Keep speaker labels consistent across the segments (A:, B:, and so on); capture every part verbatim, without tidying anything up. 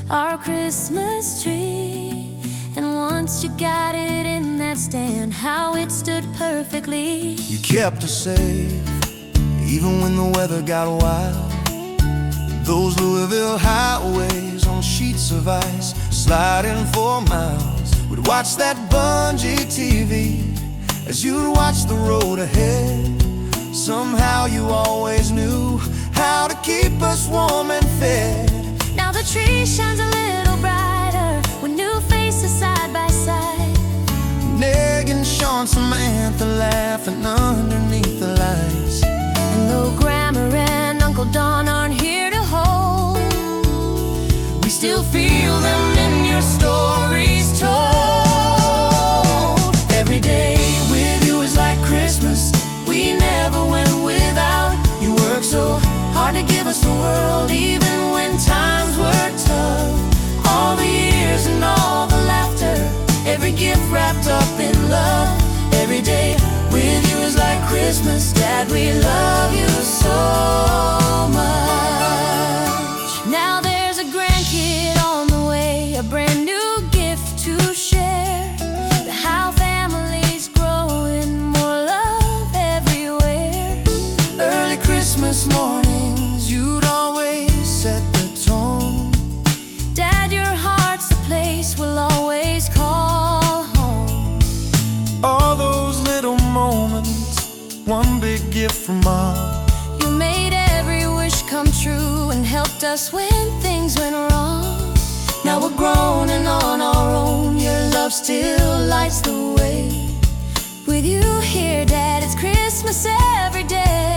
A: our Christmas tree. And once you got it in that stand, how it stood perfectly.
B: You kept us safe, even when the weather got wild. Those Louisville highways on sheets of ice, sliding for miles. We'd watch that bungee T V as you'd watch the road ahead. Somehow you always knew how to keep us warm and fed.
A: Now the tree shines a little brighter with new faces side by side.
B: Neg and Sean, Samantha laughing underneath the lights.
A: And though Grandma and Uncle Don aren't here to hold, we still feel them in your stories told. Every day with you is like Christmas. We never went without. You worked so hard to give us the world, even when times were tough. All the years and all the laughter, every gift wrapped up in love. Every day with you is like Christmas. Dad, we love you so much. Now there's a grandkid on the way, a brand new gift to share. How families growing, more love everywhere.
B: Early Christmas mornings, you'd always set the tone.
A: Dad, your heart's the place we'll always call home.
B: All those little moments, one big gift from Mom.
A: You made every wish come true and helped us when things went wrong. Now we're grown and on our own, your love still lights the way. With you here, Dad, it's Christmas every day.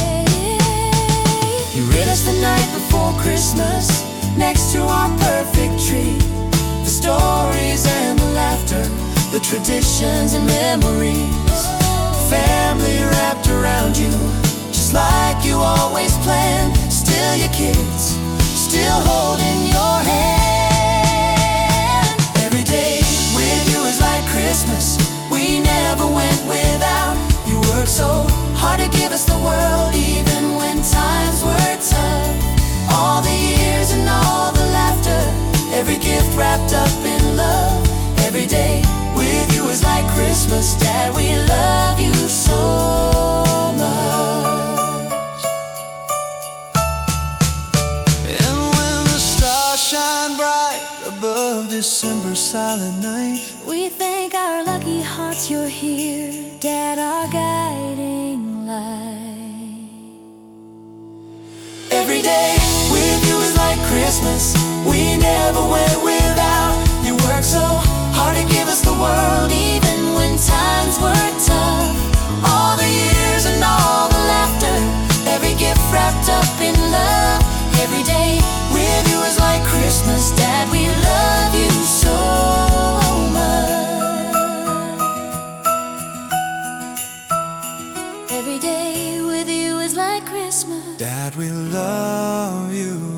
A: You read us the night before Christmas, next to our perfect tree. The stories and the laughter, the traditions and memories. Family wrapped around you, just like you always planned. Still your kids, still holding your hand. Every day with you is like Christmas. We never went without. You worked so hard to give us the world, even when times were tough. All the years and all the laughter, every gift wrapped up in love. Every day with you is like Christmas. Dad, we love you so much.
B: And when the stars shine bright above December's silent night,
A: we thank our lucky hearts you're here, Dad, our guiding light.
B: every day with you is like Christmas. We never went without. You worked so hard to give us the world, even when times were tough. All the years and all the laughter, every gift wrapped up in love. Every day with you is like Christmas. Dad, we love you so much.
A: Every day with you is like Christmas.
B: Dad, we love you.